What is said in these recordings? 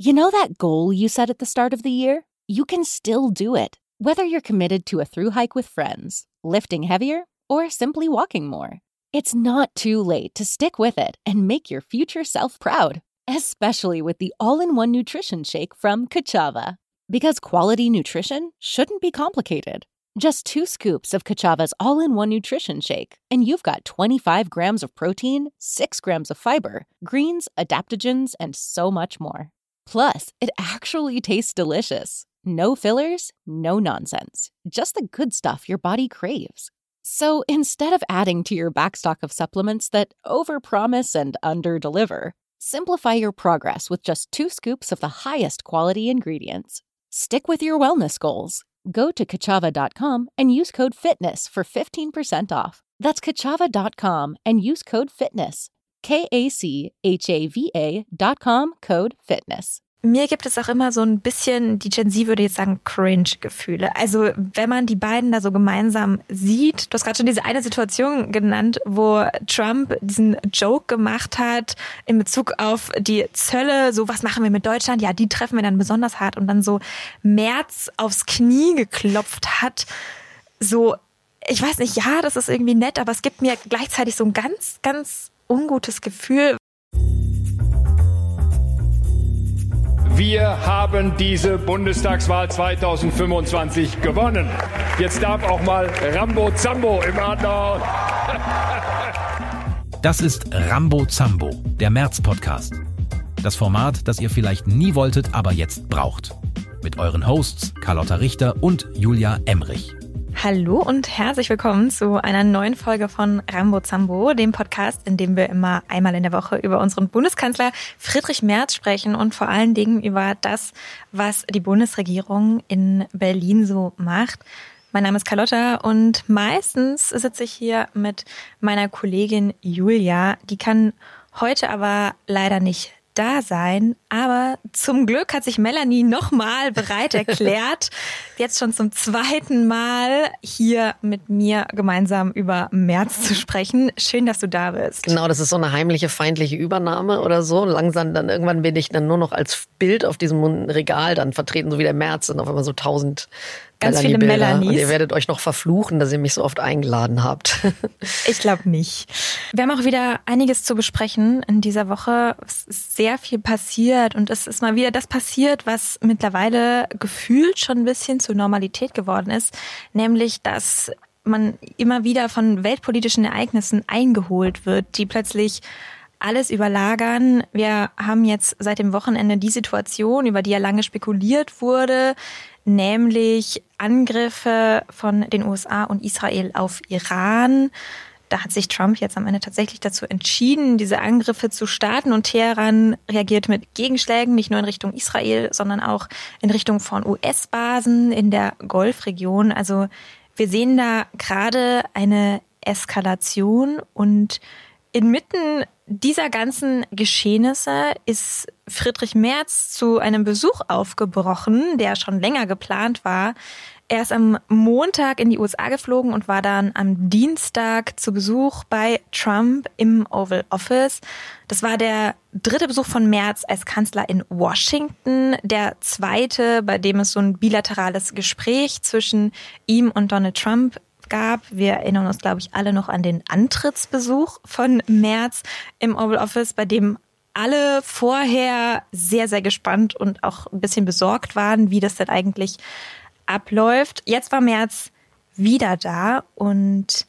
You know that goal you set at the start of the year? You can still do it, whether you're committed to a thru hike with friends, lifting heavier, or simply walking more. It's not too late to stick with it and make your future self proud, especially with the all-in-one nutrition shake from Ka'Chava. Because quality nutrition shouldn't be complicated. Just 2 scoops of Ka'Chava's all-in-one nutrition shake, and you've got 25 grams of protein, 6 grams of fiber, greens, adaptogens, and so much more. Plus, it actually tastes delicious. No fillers, no nonsense. Just the good stuff your body craves. So instead of adding to your backstock of supplements that overpromise and underdeliver, simplify your progress with just 2 scoops of the highest quality ingredients. Stick with your wellness goals. Go to Ka'Chava.com and use code FITNESS for 15% off. That's Ka'Chava.com and use code FITNESS. KACHAVA.com, Code FITNESS. Mir gibt es auch immer so ein bisschen, die Gen Z würde jetzt sagen, Cringe-Gefühle. Also wenn man die beiden da so gemeinsam sieht, du hast gerade schon diese eine Situation genannt, wo Trump diesen Joke gemacht hat in Bezug auf die Zölle, so was machen wir mit Deutschland? Ja, die treffen wir dann besonders hart, und dann so Merz aufs Knie geklopft hat. So, ich weiß nicht, ja, das ist irgendwie nett, aber es gibt mir gleichzeitig so ein ganz, ganz ungutes Gefühl. Wir haben diese Bundestagswahl 2025 gewonnen. Jetzt darf auch mal Rambo Zambo im Adler. Das ist Rambo Zambo, der Merz-Podcast. Das Format, das ihr vielleicht nie wolltet, aber jetzt braucht. Mit euren Hosts Carlotta Richter und Julia Emmerich. Hallo und herzlich willkommen zu einer neuen Folge von Rambo Zambo, dem Podcast, in dem wir immer einmal in der Woche über unseren Bundeskanzler Friedrich Merz sprechen und vor allen Dingen über das, was die Bundesregierung in Berlin so macht. Mein Name ist Carlotta und meistens sitze ich hier mit meiner Kollegin Julia. Die kann heute aber leider nicht da sein, aber zum Glück hat sich Melanie nochmal bereit erklärt, jetzt schon zum 2. Mal hier mit mir gemeinsam über Merz zu sprechen. Schön, dass du da bist. Genau, das ist so eine heimliche, feindliche Übernahme oder so. Langsam dann irgendwann bin ich dann nur noch als Bild auf diesem Regal dann vertreten, so wie der Merz, und auf einmal so 1000 ganz viele Melanies. Und ihr werdet euch noch verfluchen, dass ihr mich so oft eingeladen habt. Ich glaube nicht. Wir haben auch wieder einiges zu besprechen in dieser Woche. Es ist sehr viel passiert und es ist mal wieder das passiert, was mittlerweile gefühlt schon ein bisschen zur Normalität geworden ist. Nämlich, dass man immer wieder von weltpolitischen Ereignissen eingeholt wird, die plötzlich alles überlagern. Wir haben jetzt seit dem Wochenende die Situation, über die ja lange spekuliert wurde, nämlich Angriffe von den USA und Israel auf Iran. Da hat sich Trump jetzt am Ende tatsächlich dazu entschieden, diese Angriffe zu starten, und Teheran reagiert mit Gegenschlägen, nicht nur in Richtung Israel, sondern auch in Richtung von US-Basen in der Golfregion. Also wir sehen da gerade eine Eskalation, und inmitten dieser ganzen Geschehnisse ist Friedrich Merz zu einem Besuch aufgebrochen, der schon länger geplant war. Er ist am Montag in die USA geflogen und war dann am Dienstag zu Besuch bei Trump im Oval Office. Das war der 3. Besuch von Merz als Kanzler in Washington, der 2., bei dem es so ein bilaterales Gespräch zwischen ihm und Donald Trump gab. Wir erinnern uns, glaube ich, alle noch an den Antrittsbesuch von Merz im Oval Office, bei dem alle vorher sehr, sehr gespannt und auch ein bisschen besorgt waren, wie das denn eigentlich abläuft. Jetzt war Merz wieder da und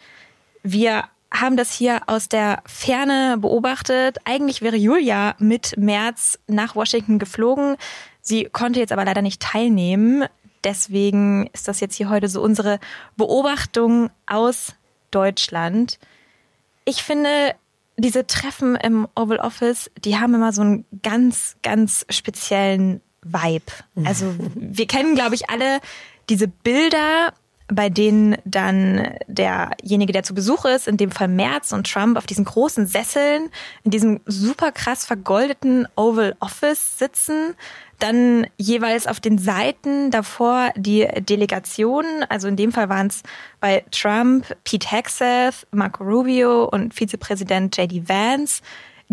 wir haben das hier aus der Ferne beobachtet. Eigentlich wäre Julia mit Merz nach Washington geflogen. Sie konnte jetzt aber leider nicht teilnehmen. Deswegen ist das jetzt hier heute so unsere Beobachtung aus Deutschland. Ich finde, diese Treffen im Oval Office, die haben immer so einen ganz, ganz speziellen Vibe. Also wir kennen, glaube ich, alle diese Bilder, bei denen dann derjenige, der zu Besuch ist, in dem Fall Merz und Trump, auf diesen großen Sesseln, in diesem super krass vergoldeten Oval Office sitzen. Dann jeweils auf den Seiten davor die Delegationen, also in dem Fall waren es bei Trump Pete Hegseth, Marco Rubio und Vizepräsident J.D. Vance,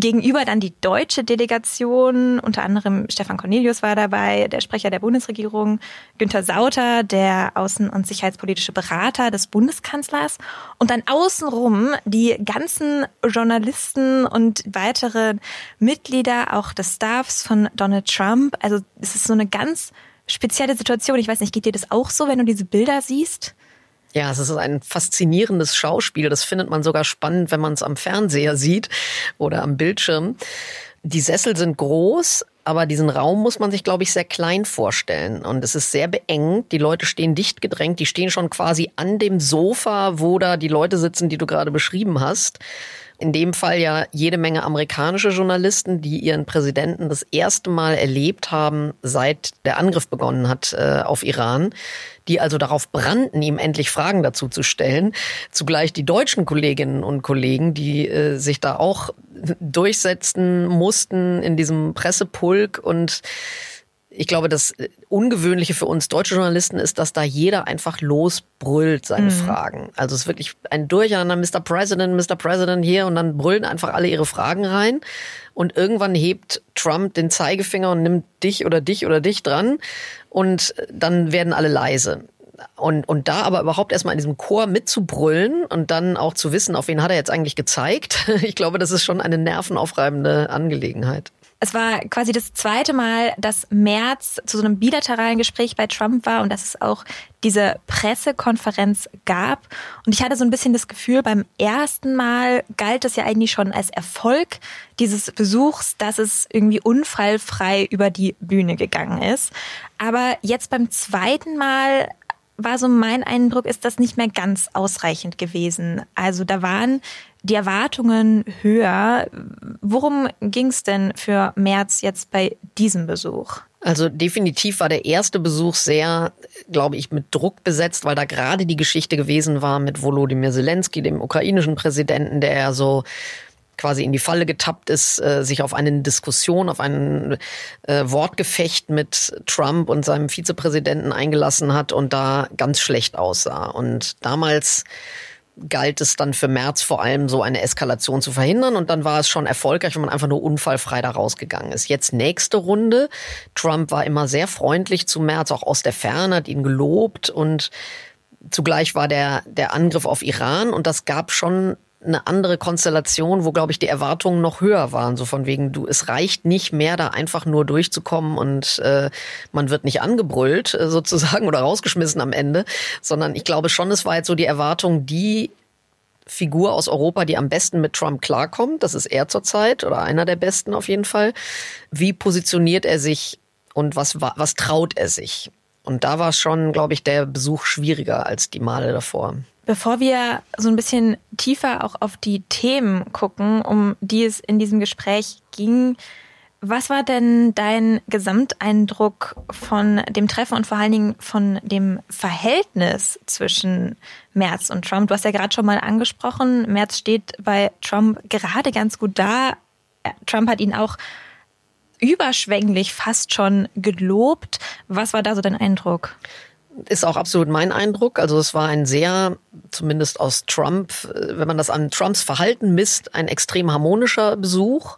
Gegenüber dann die deutsche Delegation, unter anderem Stefan Cornelius war dabei, der Sprecher der Bundesregierung, Günther Sauter, der außen- und sicherheitspolitische Berater des Bundeskanzlers und dann außenrum die ganzen Journalisten und weitere Mitglieder auch des Staffs von Donald Trump. Also es ist so eine ganz spezielle Situation. Ich weiß nicht, geht dir das auch so, wenn du diese Bilder siehst? Ja, es ist ein faszinierendes Schauspiel. Das findet man sogar spannend, wenn man es am Fernseher sieht oder am Bildschirm. Die Sessel sind groß, aber diesen Raum muss man sich, glaube ich, sehr klein vorstellen. Und es ist sehr beengt. Die Leute stehen dicht gedrängt. Die stehen schon quasi an dem Sofa, wo da die Leute sitzen, die du gerade beschrieben hast. In dem Fall ja jede Menge amerikanische Journalisten, die ihren Präsidenten das erste Mal erlebt haben, seit der Angriff begonnen hat auf Iran, die also darauf brannten, ihm endlich Fragen dazu zu stellen. Zugleich die deutschen Kolleginnen und Kollegen, die sich da auch durchsetzen mussten in diesem Pressepulk. Und ich glaube, das Ungewöhnliche für uns deutsche Journalisten ist, dass da jeder einfach losbrüllt seine Fragen. Also es ist wirklich ein Durcheinander, Mr. President hier, und dann brüllen einfach alle ihre Fragen rein. Und irgendwann hebt Trump den Zeigefinger und nimmt dich oder dich oder dich dran, und dann werden alle leise. Und da aber überhaupt erstmal in diesem Chor mitzubrüllen und dann auch zu wissen, auf wen hat er jetzt eigentlich gezeigt, ich glaube, das ist schon eine nervenaufreibende Angelegenheit. Es war quasi das zweite Mal, dass Merz zu so einem bilateralen Gespräch bei Trump war und dass es auch diese Pressekonferenz gab. Und ich hatte so ein bisschen das Gefühl, beim ersten Mal galt es ja eigentlich schon als Erfolg dieses Besuchs, dass es irgendwie unfallfrei über die Bühne gegangen ist. Aber jetzt beim zweiten Mal war so mein Eindruck, ist das nicht mehr ganz ausreichend gewesen. Also da waren die Erwartungen höher. Worum ging es denn für Merz jetzt bei diesem Besuch? Also definitiv war der erste Besuch sehr, glaube ich, mit Druck besetzt, weil da gerade die Geschichte gewesen war mit Volodymyr Zelensky, dem ukrainischen Präsidenten, der ja so quasi in die Falle getappt ist, sich auf eine Diskussion, auf ein Wortgefecht mit Trump und seinem Vizepräsidenten eingelassen hat und da ganz schlecht aussah. Und damals galt es dann für Merz vor allem, so eine Eskalation zu verhindern. Und dann war es schon erfolgreich, wenn man einfach nur unfallfrei da rausgegangen ist. Jetzt nächste Runde. Trump war immer sehr freundlich zu Merz, auch aus der Ferne, hat ihn gelobt. Und zugleich war der Angriff auf Iran. Und das gab schon eine andere Konstellation, wo, glaube ich, die Erwartungen noch höher waren. So von wegen, es reicht nicht mehr, da einfach nur durchzukommen und man wird nicht angebrüllt sozusagen oder rausgeschmissen am Ende, sondern ich glaube schon, es war jetzt so die Erwartung, die Figur aus Europa, die am besten mit Trump klarkommt, das ist er zurzeit oder einer der besten auf jeden Fall. Wie positioniert er sich und was traut er sich? Und da war schon, glaube ich, der Besuch schwieriger als die Male davor. Bevor wir so ein bisschen tiefer auch auf die Themen gucken, um die es in diesem Gespräch ging, was war denn dein Gesamteindruck von dem Treffen und vor allen Dingen von dem Verhältnis zwischen Merz und Trump? Du hast ja gerade schon mal angesprochen, Merz steht bei Trump gerade ganz gut da. Trump hat ihn auch überschwänglich fast schon gelobt. Was war da so dein Eindruck? Ist auch absolut mein Eindruck. Also es war ein sehr, zumindest aus Trump, wenn man das an Trumps Verhalten misst, ein extrem harmonischer Besuch.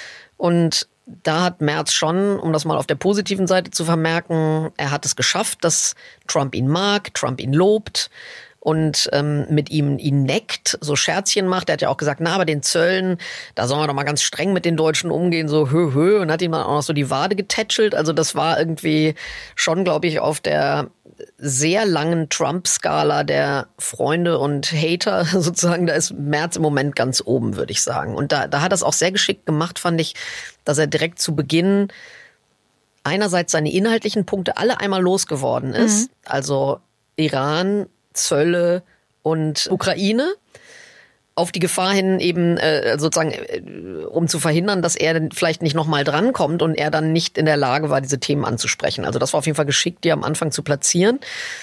Und da hat Merz schon, um das mal auf der positiven Seite zu vermerken, er hat es geschafft, dass Trump ihn mag, Trump ihn lobt und mit ihm ihn neckt, so Scherzchen macht. Er hat ja auch gesagt, bei den Zöllen, da sollen wir doch mal ganz streng mit den Deutschen umgehen, so hö, und hat ihm dann auch noch so die Wade getätschelt. Also das war irgendwie schon, glaube ich, auf der sehr langen Trump-Skala der Freunde und Hater sozusagen, da ist Merz im Moment ganz oben, würde ich sagen. Und da hat er es auch sehr geschickt gemacht, fand ich, dass er direkt zu Beginn einerseits seine inhaltlichen Punkte alle einmal losgeworden ist. Also Iran, Zölle und Ukraine. Auf die Gefahr hin eben sozusagen, um zu verhindern, dass er dann vielleicht nicht nochmal drankommt und er dann nicht in der Lage war, diese Themen anzusprechen. Also das war auf jeden Fall geschickt, die am Anfang zu platzieren.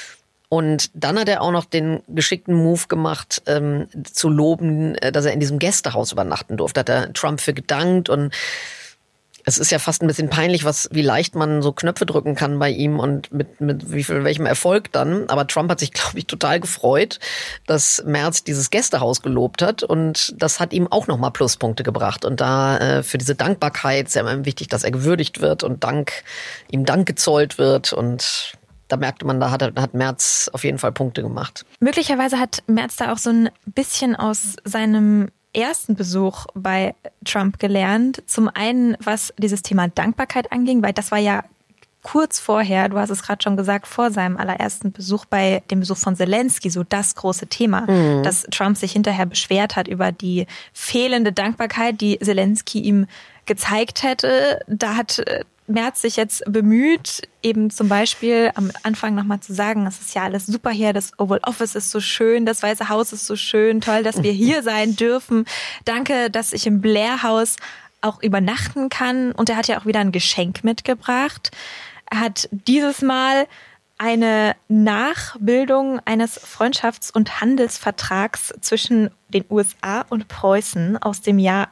Und dann hat er auch noch den geschickten Move gemacht, zu loben, dass er in diesem Gästehaus übernachten durfte. Hat er Trump für gedankt und Es ist ja fast ein bisschen peinlich, wie leicht man so Knöpfe drücken kann bei ihm und mit welchem Erfolg dann. Aber Trump hat sich, glaube ich, total gefreut, dass Merz dieses Gästehaus gelobt hat. Und das hat ihm auch nochmal Pluspunkte gebracht. Und da für diese Dankbarkeit ist ja immer wichtig, dass er gewürdigt wird und ihm Dank gezollt wird. Und da merkte man, da hat Merz auf jeden Fall Punkte gemacht. Möglicherweise hat Merz da auch so ein bisschen aus seinem ersten Besuch bei Trump gelernt. Zum einen, was dieses Thema Dankbarkeit anging, weil das war ja kurz vorher, du hast es gerade schon gesagt, vor seinem allerersten Besuch, bei dem Besuch von Zelensky, so das große Thema, dass Trump sich hinterher beschwert hat über die fehlende Dankbarkeit, die Zelensky ihm gezeigt hätte. Da hat Merz sich jetzt bemüht, eben zum Beispiel am Anfang nochmal zu sagen, es ist ja alles super hier, das Oval Office ist so schön, das Weiße Haus ist so schön, toll, dass wir hier sein dürfen. Danke, dass ich im Blair House auch übernachten kann. Und er hat ja auch wieder ein Geschenk mitgebracht. Er hat dieses Mal eine Nachbildung eines Freundschafts- und Handelsvertrags zwischen den USA und Preußen aus dem Jahr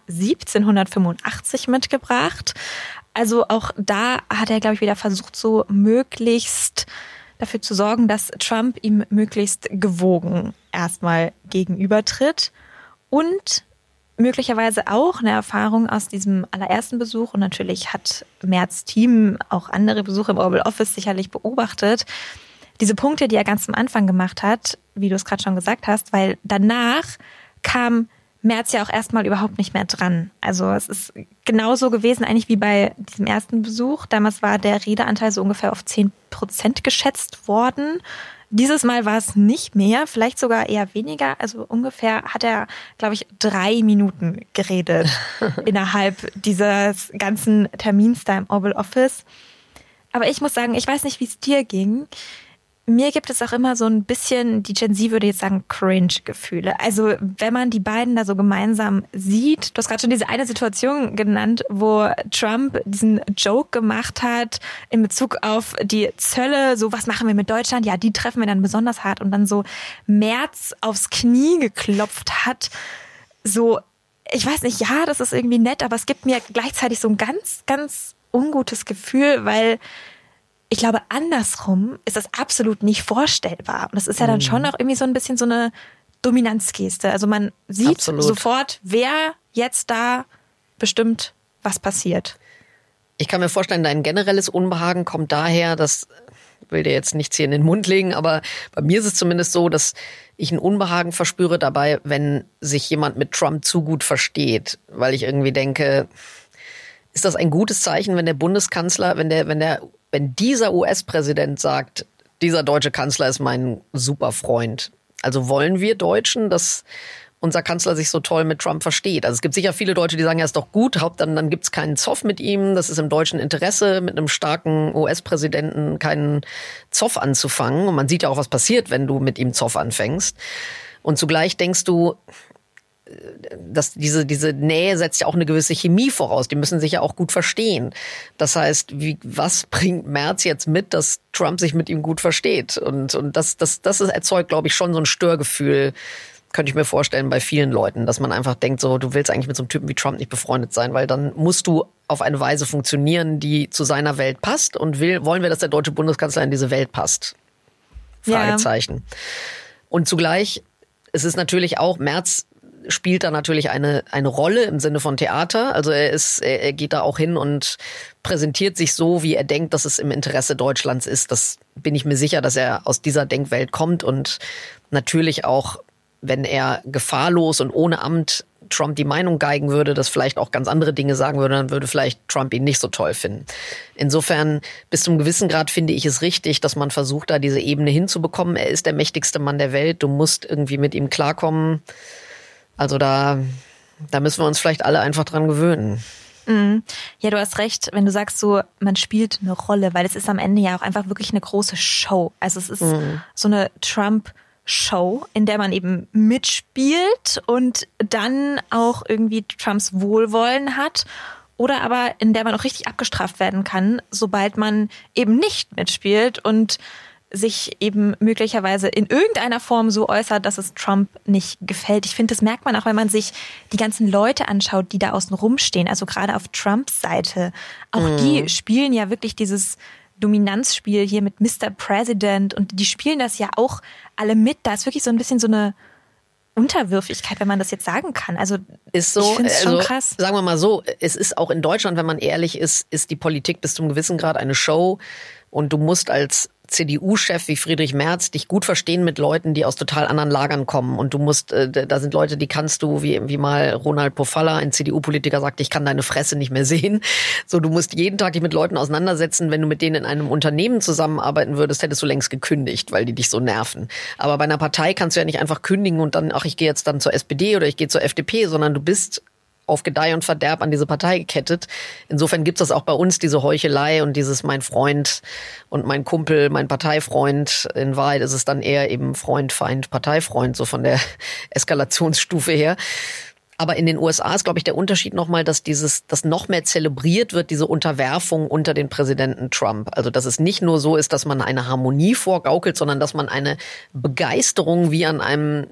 1785 mitgebracht. Also auch da hat er, glaube ich, wieder versucht, so möglichst dafür zu sorgen, dass Trump ihm möglichst gewogen erstmal gegenübertritt. Und möglicherweise auch eine Erfahrung aus diesem allerersten Besuch. Und natürlich hat Merz' Team auch andere Besuche im Oval Office sicherlich beobachtet. Diese Punkte, die er ganz am Anfang gemacht hat, wie du es gerade schon gesagt hast, weil danach kam Merz ja auch erstmal überhaupt nicht mehr dran. Also es ist genauso gewesen eigentlich wie bei diesem ersten Besuch. Damals war der Redeanteil so ungefähr auf 10% geschätzt worden. Dieses Mal war es nicht mehr, vielleicht sogar eher weniger. Also ungefähr hat er, glaube ich, 3 Minuten geredet innerhalb dieses ganzen Termins da im Oval Office. Aber ich muss sagen, ich weiß nicht, wie es dir ging. Mir gibt es auch immer so ein bisschen, die Gen Z würde jetzt sagen, Cringe-Gefühle. Also wenn man die beiden da so gemeinsam sieht, du hast gerade schon diese eine Situation genannt, wo Trump diesen Joke gemacht hat in Bezug auf die Zölle, so was machen wir mit Deutschland? Ja, die treffen wir dann besonders hart und dann so Merz aufs Knie geklopft hat. So, ich weiß nicht, ja, das ist irgendwie nett, aber es gibt mir gleichzeitig so ein ganz, ganz ungutes Gefühl, weil ich glaube, andersrum ist das absolut nicht vorstellbar. Und das ist ja dann schon auch irgendwie so ein bisschen so eine Dominanzgeste. Also man sieht sofort, wer jetzt da bestimmt, was passiert. Ich kann mir vorstellen, dein generelles Unbehagen kommt daher, dass, ich will dir jetzt nichts hier in den Mund legen, aber bei mir ist es zumindest so, dass ich ein Unbehagen verspüre dabei, wenn sich jemand mit Trump zu gut versteht. Weil ich irgendwie denke, ist das ein gutes Zeichen, wenn der Bundeskanzler, wenn dieser US-Präsident sagt, dieser deutsche Kanzler ist mein super Freund. Also wollen wir Deutschen, dass unser Kanzler sich so toll mit Trump versteht? Also es gibt sicher viele Deutsche, die sagen, ja, ist doch gut, dann gibt's keinen Zoff mit ihm. Das ist im deutschen Interesse, mit einem starken US-Präsidenten keinen Zoff anzufangen. Und man sieht ja auch, was passiert, wenn du mit ihm Zoff anfängst. Und zugleich denkst du, dass diese Nähe setzt ja auch eine gewisse Chemie voraus. Die müssen sich ja auch gut verstehen. Das heißt, was bringt Merz jetzt mit, dass Trump sich mit ihm gut versteht? Und das erzeugt, glaube ich, schon so ein Störgefühl, könnte ich mir vorstellen, bei vielen Leuten, dass man einfach denkt, so, du willst eigentlich mit so einem Typen wie Trump nicht befreundet sein, weil dann musst du auf eine Weise funktionieren, die zu seiner Welt passt. Und wollen wir, dass der deutsche Bundeskanzler in diese Welt passt? Fragezeichen. Ja. Und zugleich, es ist natürlich auch, Merz spielt da natürlich eine Rolle im Sinne von Theater. Also er geht da auch hin und präsentiert sich so, wie er denkt, dass es im Interesse Deutschlands ist. Das bin ich mir sicher, dass er aus dieser Denkwelt kommt und natürlich auch, wenn er gefahrlos und ohne Amt Trump die Meinung geigen würde, dass vielleicht auch ganz andere Dinge sagen würde, dann würde vielleicht Trump ihn nicht so toll finden. Insofern, bis zu einem gewissen Grad finde ich es richtig, dass man versucht, da diese Ebene hinzubekommen. Er ist der mächtigste Mann der Welt. Du musst irgendwie mit ihm klarkommen. Also da müssen wir uns vielleicht alle einfach dran gewöhnen. Ja, du hast recht, wenn du sagst so, man spielt eine Rolle, weil es ist am Ende ja auch einfach wirklich eine große Show. Also es ist so eine Trump-Show, in der man eben mitspielt und dann auch irgendwie Trumps Wohlwollen hat oder aber in der man auch richtig abgestraft werden kann, sobald man eben nicht mitspielt und sich eben möglicherweise in irgendeiner Form so äußert, dass es Trump nicht gefällt. Ich finde, das merkt man auch, wenn man sich die ganzen Leute anschaut, die da außen rumstehen. Also gerade auf Trumps Seite. Auch die spielen ja wirklich dieses Dominanzspiel hier mit Mr. President und die spielen das ja auch alle mit. Da ist wirklich so ein bisschen so eine Unterwürfigkeit, wenn man das jetzt sagen kann. Also ist so, ich finde es schon krass. Sagen wir mal so, es ist auch in Deutschland, wenn man ehrlich ist die Politik bis zum gewissen Grad eine Show und du musst als CDU-Chef wie Friedrich Merz dich gut verstehen mit Leuten, die aus total anderen Lagern kommen. Und du musst, da sind Leute, die kannst du, wie mal Ronald Pofalla, ein CDU-Politiker, sagte, ich kann deine Fresse nicht mehr sehen. So, du musst jeden Tag dich mit Leuten auseinandersetzen. Wenn du mit denen in einem Unternehmen zusammenarbeiten würdest, hättest du längst gekündigt, weil die dich so nerven. Aber bei einer Partei kannst du ja nicht einfach kündigen und dann, ich gehe jetzt dann zur SPD oder ich gehe zur FDP, sondern du bist auf Gedeih und Verderb an diese Partei gekettet. Insofern gibt's das auch bei uns, diese Heuchelei und dieses mein Freund und mein Kumpel, mein Parteifreund. In Wahrheit ist es dann eher eben Freund, Feind, Parteifreund, so von der Eskalationsstufe her. Aber in den USA ist, glaube ich, der Unterschied nochmal, dass das noch mehr zelebriert wird, diese Unterwerfung unter den Präsidenten Trump. Also, dass es nicht nur so ist, dass man eine Harmonie vorgaukelt, sondern dass man eine Begeisterung wie an einem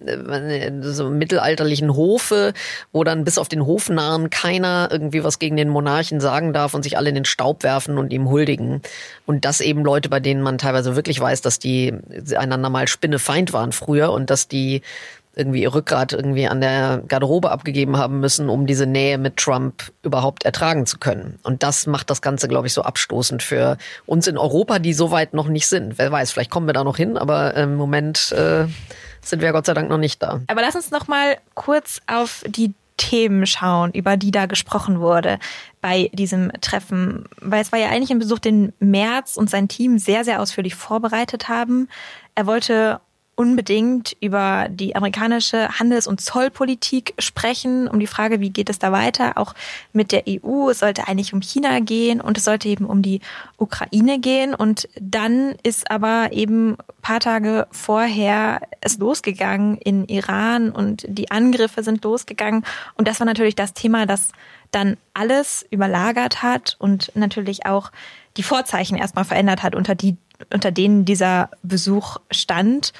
so mittelalterlichen Hofe, wo dann bis auf den Hofnarren keiner irgendwie was gegen den Monarchen sagen darf und sich alle in den Staub werfen und ihm huldigen. Und das eben Leute, bei denen man teilweise wirklich weiß, dass die einander mal Spinnefeind waren früher und dass die irgendwie ihr Rückgrat irgendwie an der Garderobe abgegeben haben müssen, um diese Nähe mit Trump überhaupt ertragen zu können. Und das macht das Ganze, glaube ich, so abstoßend für uns in Europa, die so weit noch nicht sind. Wer weiß, vielleicht kommen wir da noch hin, aber im Moment sind wir Gott sei Dank noch nicht da. Aber lass uns noch mal kurz auf die Themen schauen, über die da gesprochen wurde bei diesem Treffen. Weil es war ja eigentlich ein Besuch, den Merz und sein Team sehr, sehr ausführlich vorbereitet haben. Er wollte unbedingt über die amerikanische Handels- und Zollpolitik sprechen, um die Frage, wie geht es da weiter, auch mit der EU. Es sollte eigentlich um China gehen und es sollte eben um die Ukraine gehen. Und dann ist aber eben ein paar Tage vorher es losgegangen in Iran und die Angriffe sind losgegangen. Und das war natürlich das Thema, das dann alles überlagert hat und natürlich auch die Vorzeichen erstmal verändert hat, unter denen dieser Besuch stand.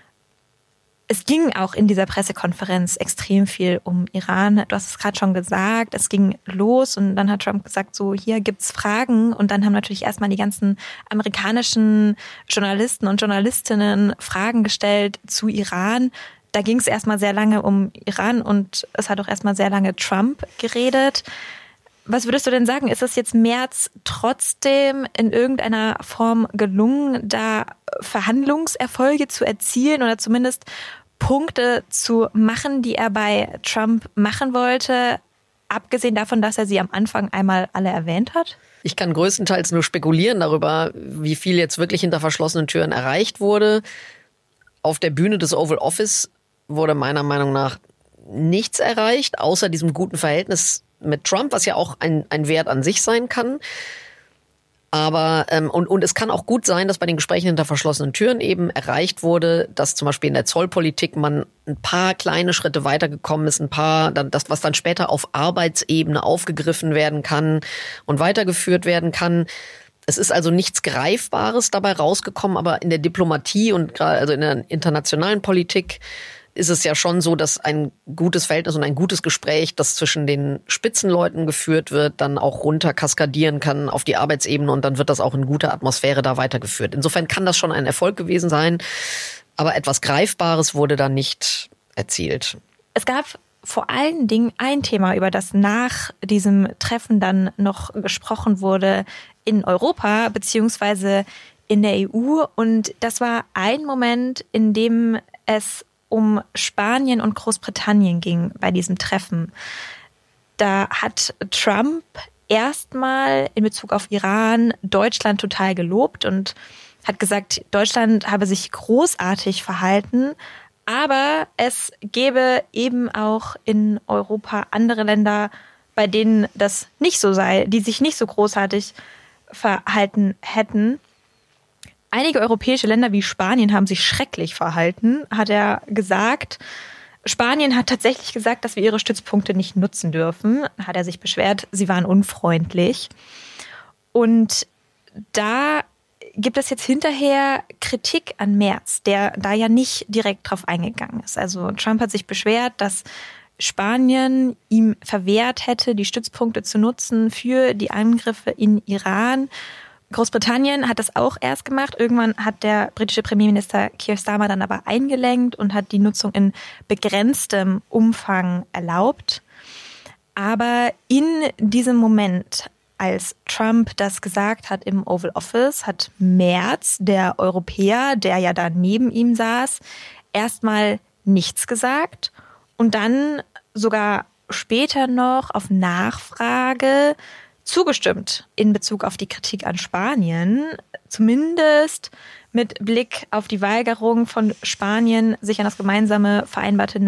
Es ging auch in dieser Pressekonferenz extrem viel um Iran. Du hast es gerade schon gesagt. Es ging los und dann hat Trump gesagt, so hier gibt's Fragen. Und dann haben natürlich erstmal die ganzen amerikanischen Journalisten und Journalistinnen Fragen gestellt zu Iran. Da ging es erstmal sehr lange um Iran und es hat auch erstmal sehr lange Trump geredet. Was würdest du denn sagen? Ist es jetzt Merz trotzdem in irgendeiner Form gelungen, da Verhandlungserfolge zu erzielen oder zumindest Punkte zu machen, die er bei Trump machen wollte, abgesehen davon, dass er sie am Anfang einmal alle erwähnt hat? Ich kann größtenteils nur spekulieren darüber, wie viel jetzt wirklich hinter verschlossenen Türen erreicht wurde. Auf der Bühne des Oval Office wurde meiner Meinung nach nichts erreicht, außer diesem guten Verhältnis mit Trump, was ja auch ein Wert an sich sein kann. Aber und es kann auch gut sein, dass bei den Gesprächen hinter verschlossenen Türen eben erreicht wurde, dass zum Beispiel in der Zollpolitik man ein paar kleine Schritte weitergekommen ist, das, was dann später auf Arbeitsebene aufgegriffen werden kann und weitergeführt werden kann. Es ist also nichts Greifbares dabei rausgekommen, aber in der Diplomatie und gerade also in der internationalen Politik ist es ja schon so, dass ein gutes Verhältnis und ein gutes Gespräch, das zwischen den Spitzenleuten geführt wird, dann auch runter kaskadieren kann auf die Arbeitsebene und dann wird das auch in guter Atmosphäre da weitergeführt. Insofern kann das schon ein Erfolg gewesen sein, aber etwas Greifbares wurde da nicht erzielt. Es gab vor allen Dingen ein Thema, über das nach diesem Treffen dann noch gesprochen wurde in Europa beziehungsweise in der EU und das war ein Moment, in dem es um Spanien und Großbritannien ging bei diesem Treffen. Da hat Trump erstmal in Bezug auf Iran Deutschland total gelobt und hat gesagt, Deutschland habe sich großartig verhalten, aber es gäbe eben auch in Europa andere Länder, bei denen das nicht so sei, die sich nicht so großartig verhalten hätten. Einige europäische Länder wie Spanien haben sich schrecklich verhalten, hat er gesagt. Spanien hat tatsächlich gesagt, dass wir ihre Stützpunkte nicht nutzen dürfen. Hat er sich beschwert, sie waren unfreundlich. Und da gibt es jetzt hinterher Kritik an Merz, der da ja nicht direkt drauf eingegangen ist. Also Trump hat sich beschwert, dass Spanien ihm verwehrt hätte, die Stützpunkte zu nutzen für die Angriffe in Iran. Großbritannien hat das auch erst gemacht. Irgendwann hat der britische Premierminister Keir Starmer dann aber eingelenkt und hat die Nutzung in begrenztem Umfang erlaubt. Aber in diesem Moment, als Trump das gesagt hat im Oval Office, hat Merz, der Europäer, der ja da neben ihm saß, erstmal nichts gesagt und dann sogar später noch auf Nachfrage zugestimmt in Bezug auf die Kritik an Spanien, zumindest mit Blick auf die Weigerung von Spanien, sich an das gemeinsame vereinbarte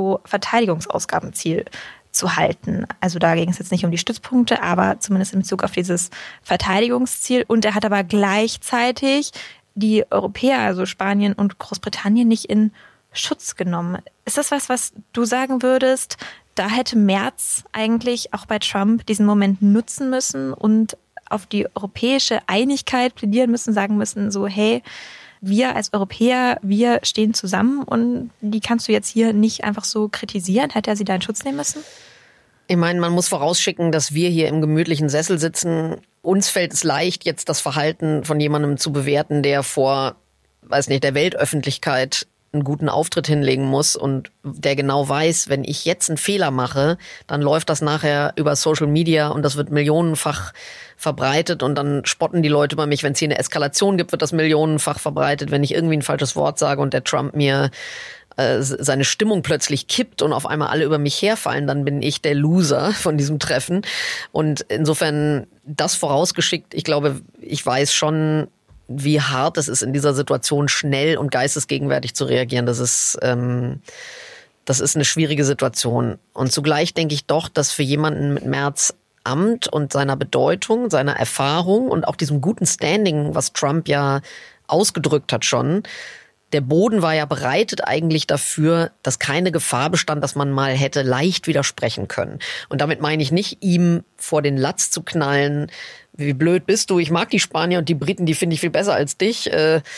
NATO-Verteidigungsausgabenziel zu halten. Also da ging es jetzt nicht um die Stützpunkte, aber zumindest in Bezug auf dieses Verteidigungsziel. Und er hat aber gleichzeitig die Europäer, also Spanien und Großbritannien, nicht in Schutz genommen. Ist das was du sagen würdest, da hätte Merz eigentlich auch bei Trump diesen Moment nutzen müssen und auf die europäische Einigkeit plädieren müssen, sagen müssen, so hey, wir als Europäer, wir stehen zusammen und die kannst du jetzt hier nicht einfach so kritisieren. Hätte er sie da in Schutz nehmen müssen? Ich meine, man muss vorausschicken, dass wir hier im gemütlichen Sessel sitzen. Uns fällt es leicht, jetzt das Verhalten von jemandem zu bewerten, der vor, der Weltöffentlichkeit einen guten Auftritt hinlegen muss und der genau weiß, wenn ich jetzt einen Fehler mache, dann läuft das nachher über Social Media und das wird millionenfach verbreitet und dann spotten die Leute über mich. Wenn es hier eine Eskalation gibt, wird das millionenfach verbreitet. Wenn ich irgendwie ein falsches Wort sage und der Trump mir seine Stimmung plötzlich kippt und auf einmal alle über mich herfallen, dann bin ich der Loser von diesem Treffen. Und insofern das vorausgeschickt, ich glaube, ich weiß schon, wie hart es ist, in dieser Situation schnell und geistesgegenwärtig zu reagieren. Das ist eine schwierige Situation. Und zugleich denke ich doch, dass für jemanden mit Merz Amt und seiner Bedeutung, seiner Erfahrung und auch diesem guten Standing, was Trump ja ausgedrückt hat schon, der Boden war ja bereitet eigentlich dafür, dass keine Gefahr bestand, dass man mal hätte leicht widersprechen können. Und damit meine ich nicht, ihm vor den Latz zu knallen, wie blöd bist du, ich mag die Spanier und die Briten, die finde ich viel besser als dich.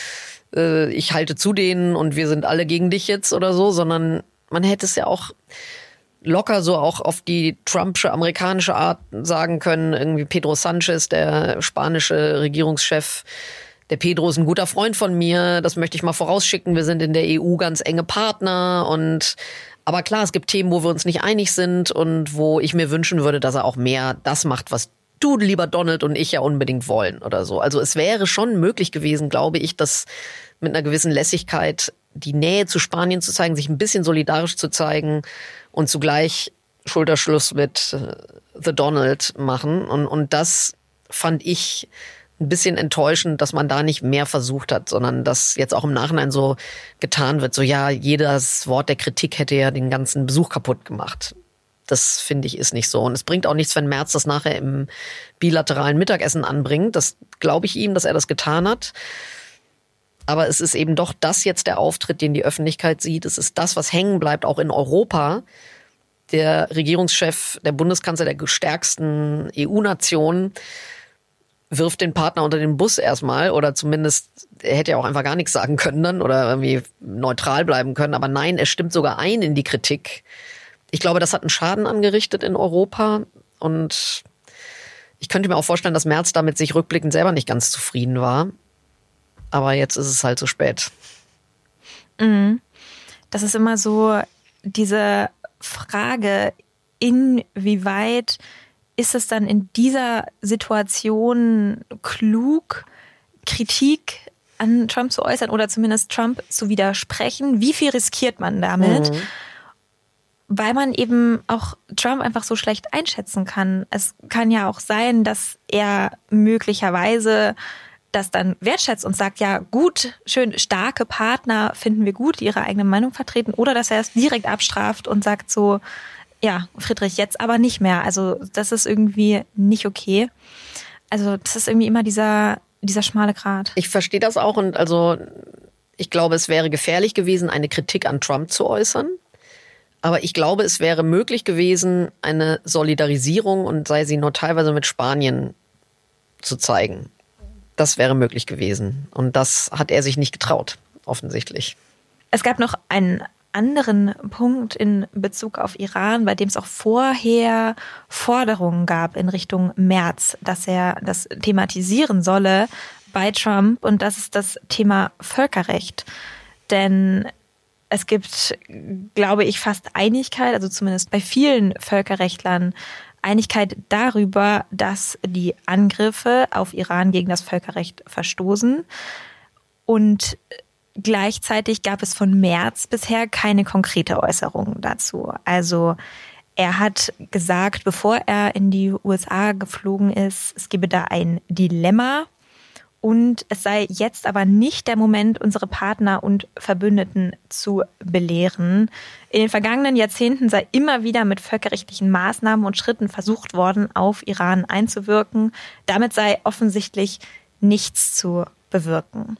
Ich halte zu denen und wir sind alle gegen dich jetzt oder so, sondern man hätte es ja auch locker so auch auf die Trumpsche amerikanische Art sagen können. Irgendwie Pedro Sanchez, der spanische Regierungschef, der Pedro ist ein guter Freund von mir, das möchte ich mal vorausschicken. Wir sind in der EU ganz enge Partner aber klar, es gibt Themen, wo wir uns nicht einig sind und wo ich mir wünschen würde, dass er auch mehr das macht, was du, lieber Donald, und ich ja unbedingt wollen oder so. Also es wäre schon möglich gewesen, glaube ich, dass mit einer gewissen Lässigkeit die Nähe zu Spanien zu zeigen, sich ein bisschen solidarisch zu zeigen und zugleich Schulterschluss mit The Donald machen. Und das fand ich ein bisschen enttäuschend, dass man da nicht mehr versucht hat, sondern dass jetzt auch im Nachhinein so getan wird, so ja, jedes Wort der Kritik hätte ja den ganzen Besuch kaputt gemacht. Das finde ich ist nicht so. Und es bringt auch nichts, wenn Merz das nachher im bilateralen Mittagessen anbringt. Das glaube ich ihm, dass er das getan hat. Aber es ist eben doch das jetzt der Auftritt, den die Öffentlichkeit sieht. Es ist das, was hängen bleibt, auch in Europa. Der Regierungschef, der Bundeskanzler der stärksten EU-Nation wirft den Partner unter den Bus erstmal oder zumindest, er hätte ja auch einfach gar nichts sagen können dann oder irgendwie neutral bleiben können. Aber nein, er stimmt sogar ein in die Kritik. Ich glaube, das hat einen Schaden angerichtet in Europa und ich könnte mir auch vorstellen, dass Merz damit sich rückblickend selber nicht ganz zufrieden war. Aber jetzt ist es halt zu spät. Das ist immer so diese Frage, inwieweit ist es dann in dieser Situation klug, Kritik an Trump zu äußern oder zumindest Trump zu widersprechen? Wie viel riskiert man damit? Weil man eben auch Trump einfach so schlecht einschätzen kann. Es kann ja auch sein, dass er möglicherweise das dann wertschätzt und sagt, ja gut, schön, starke Partner finden wir gut, die ihre eigene Meinung vertreten. Oder dass er es direkt abstraft und sagt so, ja, Friedrich, jetzt aber nicht mehr. Also das ist irgendwie nicht okay. Also das ist irgendwie immer dieser schmale Grat. Ich verstehe das auch und also ich glaube, es wäre gefährlich gewesen, eine Kritik an Trump zu äußern. Aber ich glaube, es wäre möglich gewesen, eine Solidarisierung und sei sie nur teilweise mit Spanien zu zeigen. Das wäre möglich gewesen. Und das hat er sich nicht getraut, offensichtlich. Es gab noch einen anderen Punkt in Bezug auf Iran, bei dem es auch vorher Forderungen gab in Richtung Merz, dass er das thematisieren solle bei Trump. Und das ist das Thema Völkerrecht. Denn es gibt, glaube ich, fast Einigkeit, also zumindest bei vielen Völkerrechtlern, Einigkeit darüber, dass die Angriffe auf Iran gegen das Völkerrecht verstoßen. Und gleichzeitig gab es von Merz bisher keine konkrete Äußerung dazu. Also er hat gesagt, bevor er in die USA geflogen ist, es gebe da ein Dilemma und es sei jetzt aber nicht der Moment, unsere Partner und Verbündeten zu belehren. In den vergangenen Jahrzehnten sei immer wieder mit völkerrechtlichen Maßnahmen und Schritten versucht worden, auf Iran einzuwirken. Damit sei offensichtlich nichts zu bewirken.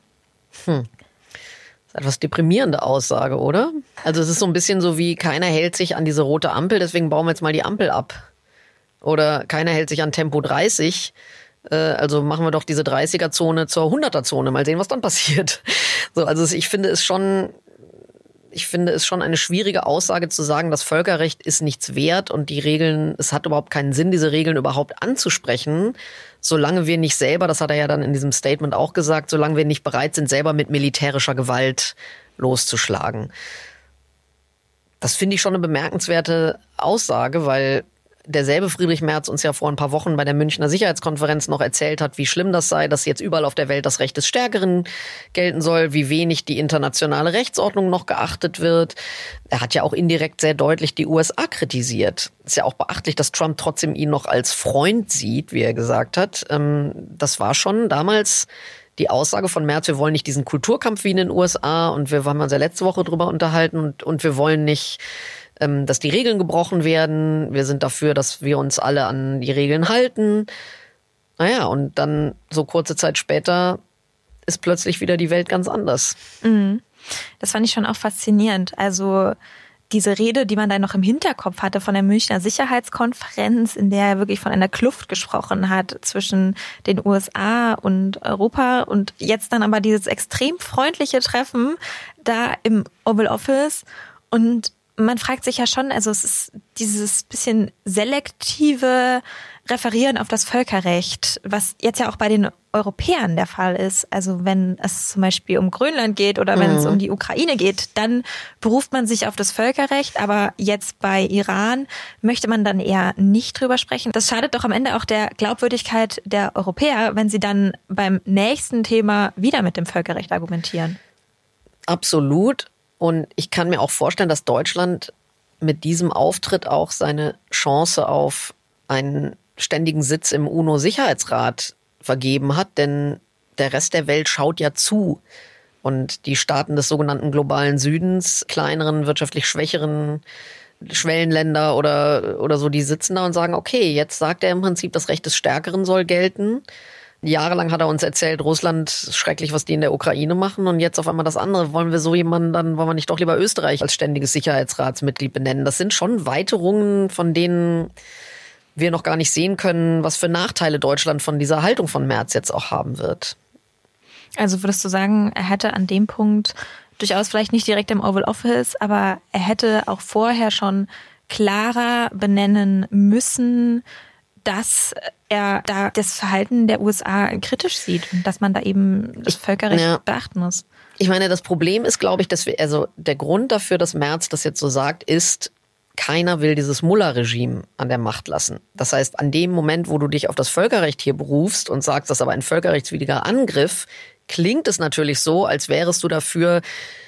Etwas deprimierende Aussage, oder? Also es ist so ein bisschen so wie, keiner hält sich an diese rote Ampel, deswegen bauen wir jetzt mal die Ampel ab. Oder keiner hält sich an Tempo 30, also machen wir doch diese 30er-Zone zur 100er-Zone, mal sehen, was dann passiert. So, also ich finde es schon eine schwierige Aussage zu sagen, das Völkerrecht ist nichts wert und die Regeln, es hat überhaupt keinen Sinn, diese Regeln überhaupt anzusprechen, solange wir nicht selber, das hat er ja dann in diesem Statement auch gesagt, solange wir nicht bereit sind, selber mit militärischer Gewalt loszuschlagen. Das finde ich schon eine bemerkenswerte Aussage, weil derselbe Friedrich Merz uns ja vor ein paar Wochen bei der Münchner Sicherheitskonferenz noch erzählt hat, wie schlimm das sei, dass jetzt überall auf der Welt das Recht des Stärkeren gelten soll, wie wenig die internationale Rechtsordnung noch geachtet wird. Er hat ja auch indirekt sehr deutlich die USA kritisiert. Ist ja auch beachtlich, dass Trump trotzdem ihn noch als Freund sieht, wie er gesagt hat. Das war schon damals die Aussage von Merz, wir wollen nicht diesen Kulturkampf wie in den USA und wir haben uns ja letzte Woche drüber unterhalten und wir wollen nicht, dass die Regeln gebrochen werden. Wir sind dafür, dass wir uns alle an die Regeln halten. Naja, und dann so kurze Zeit später ist plötzlich wieder die Welt ganz anders. Das fand ich schon auch faszinierend. Also diese Rede, die man da noch im Hinterkopf hatte von der Münchner Sicherheitskonferenz, in der er wirklich von einer Kluft gesprochen hat zwischen den USA und Europa und jetzt dann aber dieses extrem freundliche Treffen da im Oval Office und man fragt sich ja schon, also es ist dieses bisschen selektive Referieren auf das Völkerrecht, was jetzt ja auch bei den Europäern der Fall ist. Also wenn es zum Beispiel um Grönland geht oder wenn es um die Ukraine geht, dann beruft man sich auf das Völkerrecht. Aber jetzt bei Iran möchte man dann eher nicht drüber sprechen. Das schadet doch am Ende auch der Glaubwürdigkeit der Europäer, wenn sie dann beim nächsten Thema wieder mit dem Völkerrecht argumentieren. Absolut. Und ich kann mir auch vorstellen, dass Deutschland mit diesem Auftritt auch seine Chance auf einen ständigen Sitz im UNO-Sicherheitsrat vergeben hat, denn der Rest der Welt schaut ja zu. Und die Staaten des sogenannten globalen Südens, kleineren, wirtschaftlich schwächeren Schwellenländer oder so, die sitzen da und sagen, okay, jetzt sagt er im Prinzip, das Recht des Stärkeren soll gelten. Jahrelang hat er uns erzählt, Russland ist schrecklich, was die in der Ukraine machen und jetzt auf einmal das andere. Wollen wir so jemanden, dann wollen wir nicht doch lieber Österreich als ständiges Sicherheitsratsmitglied benennen. Das sind schon Weiterungen, von denen wir noch gar nicht sehen können, was für Nachteile Deutschland von dieser Haltung von Merz jetzt auch haben wird. Also würdest du sagen, er hätte an dem Punkt durchaus vielleicht nicht direkt im Oval Office, aber er hätte auch vorher schon klarer benennen müssen, dass er da das Verhalten der USA kritisch sieht und dass man da eben das Völkerrecht beachten muss. Ich meine, das Problem ist, glaube ich, also der Grund dafür, dass Merz das jetzt so sagt, ist, keiner will dieses Mullah-Regime an der Macht lassen. Das heißt, an dem Moment, wo du dich auf das Völkerrecht hier berufst und sagst, das ist aber ein völkerrechtswidriger Angriff, klingt es natürlich so, als wärest du dafür,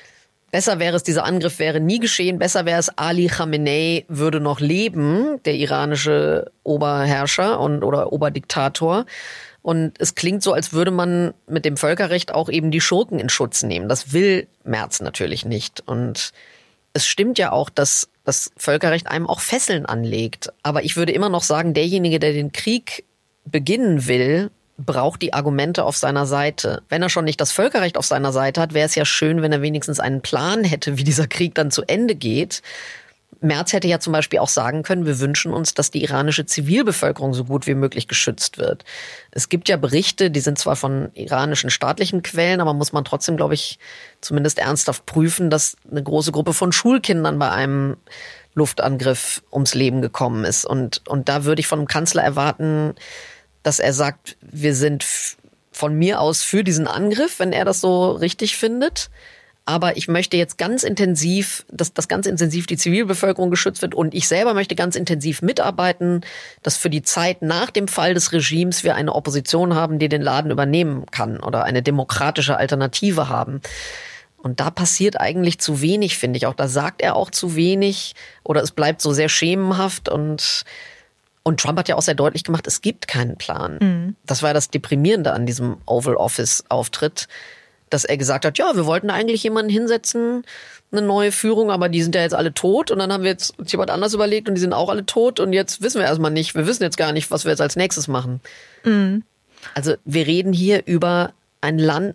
besser wäre es, dieser Angriff wäre nie geschehen, besser wäre es, Ali Khamenei würde noch leben, der iranische Oberherrscher oder Oberdiktator. Und es klingt so, als würde man mit dem Völkerrecht auch eben die Schurken in Schutz nehmen. Das will Merz natürlich nicht. Und es stimmt ja auch, dass das Völkerrecht einem auch Fesseln anlegt. Aber ich würde immer noch sagen, derjenige, der den Krieg beginnen will, braucht die Argumente auf seiner Seite. Wenn er schon nicht das Völkerrecht auf seiner Seite hat, wäre es ja schön, wenn er wenigstens einen Plan hätte, wie dieser Krieg dann zu Ende geht. Merz hätte ja zum Beispiel auch sagen können, wir wünschen uns, dass die iranische Zivilbevölkerung so gut wie möglich geschützt wird. Es gibt ja Berichte, die sind zwar von iranischen staatlichen Quellen, aber muss man trotzdem, glaube ich, zumindest ernsthaft prüfen, dass eine große Gruppe von Schulkindern bei einem Luftangriff ums Leben gekommen ist. Und da würde ich von einem Kanzler erwarten, dass er sagt, wir sind von mir aus für diesen Angriff, wenn er das so richtig findet. Aber ich möchte jetzt ganz intensiv, dass ganz intensiv die Zivilbevölkerung geschützt wird. Und ich selber möchte ganz intensiv mitarbeiten, dass für die Zeit nach dem Fall des Regimes wir eine Opposition haben, die den Laden übernehmen kann oder eine demokratische Alternative haben. Und da passiert eigentlich zu wenig, finde ich. Auch da sagt er auch zu wenig oder es bleibt so sehr schemenhaft. Und Trump hat ja auch sehr deutlich gemacht, es gibt keinen Plan. Mhm. Das war das Deprimierende an diesem Oval Office-Auftritt, dass er gesagt hat, ja, wir wollten eigentlich jemanden hinsetzen, eine neue Führung, aber die sind ja jetzt alle tot und dann haben wir jetzt uns jemand anders überlegt und die sind auch alle tot und jetzt wissen wir erstmal nicht, wir wissen jetzt gar nicht, was wir jetzt als nächstes machen. Mhm. Also wir reden hier über ein Land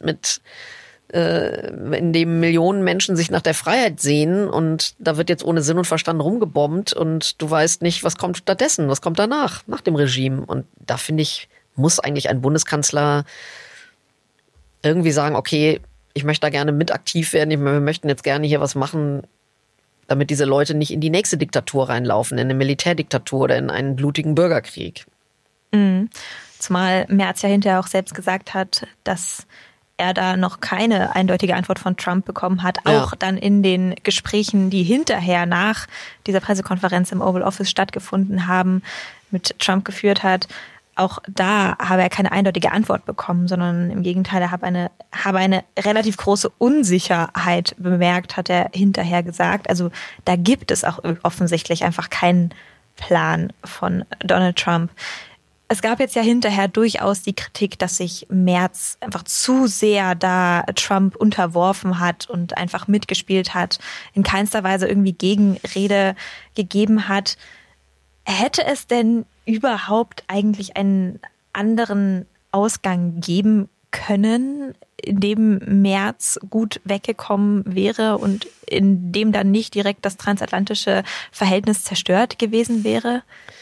in dem Millionen Menschen sich nach der Freiheit sehnen und da wird jetzt ohne Sinn und Verstand rumgebombt und du weißt nicht, was kommt stattdessen, was kommt danach, nach dem Regime. Und da finde ich, muss eigentlich ein Bundeskanzler irgendwie sagen, okay, ich möchte da gerne mit aktiv werden, wir möchten jetzt gerne hier was machen, damit diese Leute nicht in die nächste Diktatur reinlaufen, in eine Militärdiktatur oder in einen blutigen Bürgerkrieg. Mhm. Zumal Merz ja hinterher auch selbst gesagt hat, dass er da noch keine eindeutige Antwort von Trump bekommen hat, auch dann in den Gesprächen, die hinterher nach dieser Pressekonferenz im Oval Office stattgefunden haben, mit Trump geführt hat. Auch da habe er keine eindeutige Antwort bekommen, sondern im Gegenteil, er habe eine relativ große Unsicherheit bemerkt, hat er hinterher gesagt. Also da gibt es auch offensichtlich einfach keinen Plan von Donald Trump. Es gab jetzt ja hinterher durchaus die Kritik, dass sich Merz einfach zu sehr da Trump unterworfen hat und einfach mitgespielt hat, in keinster Weise irgendwie Gegenrede gegeben hat. Hätte es denn überhaupt eigentlich einen anderen Ausgang geben können, in dem Merz gut weggekommen wäre und in dem dann nicht direkt das transatlantische Verhältnis zerstört gewesen wäre?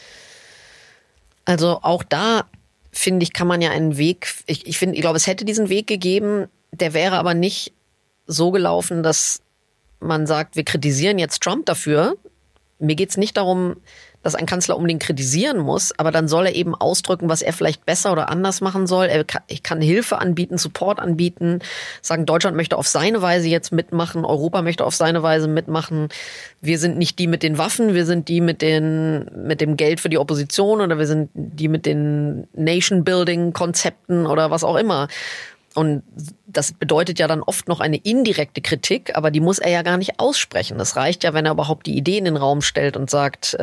Also auch da, finde ich, kann man ja einen Weg, ich glaube, es hätte diesen Weg gegeben, der wäre aber nicht so gelaufen, dass man sagt, wir kritisieren jetzt Trump dafür. Mir geht's nicht darum, dass ein Kanzler unbedingt kritisieren muss, aber dann soll er eben ausdrücken, was er vielleicht besser oder anders machen soll. Er kann Hilfe anbieten, Support anbieten, sagen, Deutschland möchte auf seine Weise jetzt mitmachen, Europa möchte auf seine Weise mitmachen. Wir sind nicht die mit den Waffen, wir sind die mit dem Geld für die Opposition oder wir sind die mit den Nation-Building-Konzepten oder was auch immer. Und das bedeutet ja dann oft noch eine indirekte Kritik, aber die muss er ja gar nicht aussprechen. Es reicht ja, wenn er überhaupt die Idee in den Raum stellt und sagt,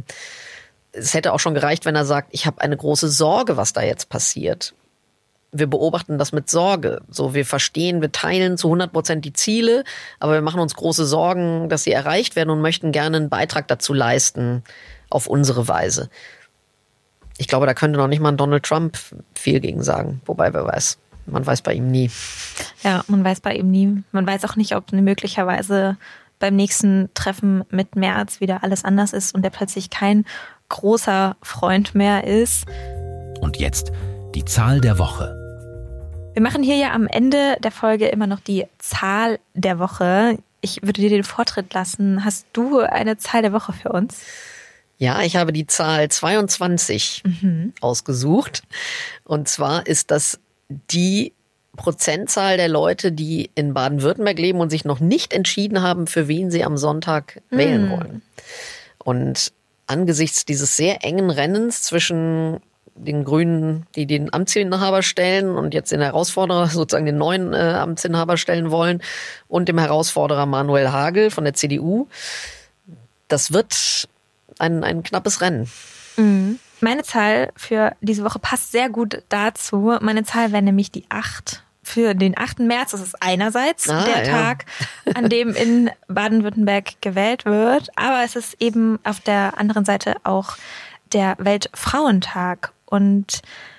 es hätte auch schon gereicht, wenn er sagt, ich habe eine große Sorge, was da jetzt passiert. Wir beobachten das mit Sorge. So, wir verstehen, wir teilen zu 100% die Ziele, aber wir machen uns große Sorgen, dass sie erreicht werden und möchten gerne einen Beitrag dazu leisten, auf unsere Weise. Ich glaube, da könnte noch nicht mal ein Donald Trump viel gegen sagen, wobei wer weiß. Man weiß bei ihm nie. Ja, man weiß bei ihm nie. Man weiß auch nicht, ob möglicherweise beim nächsten Treffen mit Merz wieder alles anders ist und er plötzlich kein großer Freund mehr ist. Und jetzt die Zahl der Woche. Wir machen hier ja am Ende der Folge immer noch die Zahl der Woche. Ich würde dir den Vortritt lassen. Hast du eine Zahl der Woche für uns? Ja, ich habe die Zahl 22 ausgesucht. Und zwar ist das die Prozentzahl der Leute, die in Baden-Württemberg leben und sich noch nicht entschieden haben, für wen sie am Sonntag wählen wollen. Und angesichts dieses sehr engen Rennens zwischen den Grünen, die den Amtsinhaber stellen und jetzt den Herausforderer, sozusagen den neuen Amtsinhaber stellen wollen, und dem Herausforderer Manuel Hagel von der CDU, das wird ein knappes Rennen. Mhm. Meine Zahl für diese Woche passt sehr gut dazu. Meine Zahl wäre nämlich die 8. Für den 8. März, das ist einerseits der Tag, an dem in Baden-Württemberg gewählt wird, aber es ist eben auf der anderen Seite auch der Weltfrauentag. Und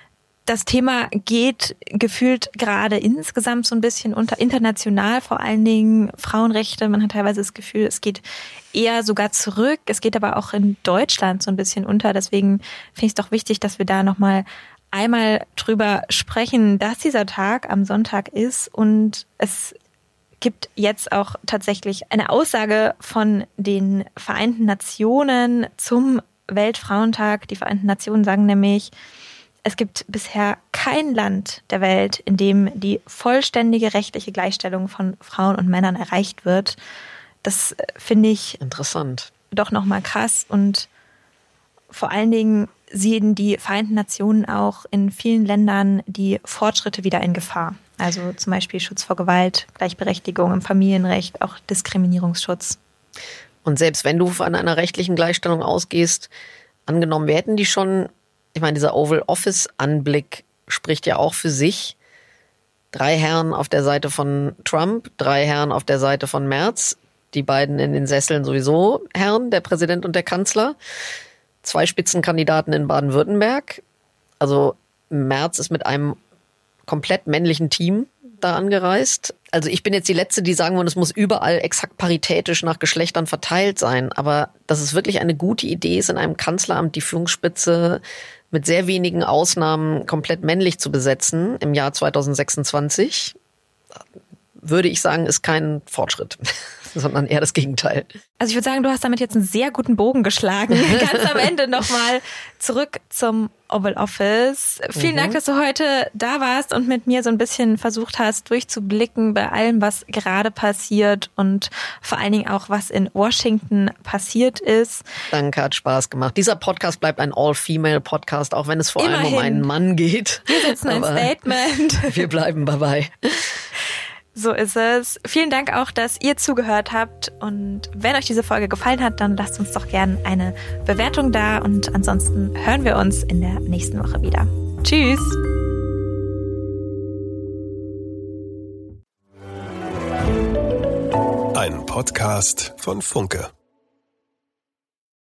Das Thema geht gefühlt gerade insgesamt so ein bisschen unter, international vor allen Dingen Frauenrechte. Man hat teilweise das Gefühl, es geht eher sogar zurück. Es geht aber auch in Deutschland so ein bisschen unter. Deswegen finde ich es doch wichtig, dass wir da nochmal einmal drüber sprechen, dass dieser Tag am Sonntag ist. Und es gibt jetzt auch tatsächlich eine Aussage von den Vereinten Nationen zum Weltfrauentag. Die Vereinten Nationen sagen nämlich, es gibt bisher kein Land der Welt, in dem die vollständige rechtliche Gleichstellung von Frauen und Männern erreicht wird. Das finde ich interessant. Doch nochmal krass. Und vor allen Dingen sehen die Vereinten Nationen auch in vielen Ländern die Fortschritte wieder in Gefahr. Also zum Beispiel Schutz vor Gewalt, Gleichberechtigung im Familienrecht, auch Diskriminierungsschutz. Und selbst wenn du von einer rechtlichen Gleichstellung ausgehst, angenommen, wir hätten die schon, ich meine, dieser Oval Office-Anblick spricht ja auch für sich. 3 Herren auf der Seite von Trump, 3 Herren auf der Seite von Merz, die beiden in den Sesseln sowieso Herren, der Präsident und der Kanzler. 2 Spitzenkandidaten in Baden-Württemberg. Also Merz ist mit einem komplett männlichen Team da angereist. Also ich bin jetzt die Letzte, die sagen wollen, es muss überall exakt paritätisch nach Geschlechtern verteilt sein. Aber dass es wirklich eine gute Idee ist, in einem Kanzleramt die Führungsspitze mit sehr wenigen Ausnahmen komplett männlich zu besetzen im Jahr 2026, würde ich sagen, ist kein Fortschritt, sondern eher das Gegenteil. Also ich würde sagen, du hast damit jetzt einen sehr guten Bogen geschlagen. Ganz am Ende nochmal zurück zum Oval Office. Vielen Dank, dass du heute da warst und mit mir so ein bisschen versucht hast, durchzublicken bei allem, was gerade passiert und vor allen Dingen auch, was in Washington passiert ist. Danke, hat Spaß gemacht. Dieser Podcast bleibt ein All-Female-Podcast, auch wenn es vor allem um einen Mann geht. Wir setzen ein Statement. Wir bleiben dabei. So ist es. Vielen Dank auch, dass ihr zugehört habt. Und wenn euch diese Folge gefallen hat, dann lasst uns doch gerne eine Bewertung da. Und ansonsten hören wir uns in der nächsten Woche wieder. Tschüss! Ein Podcast von Funke.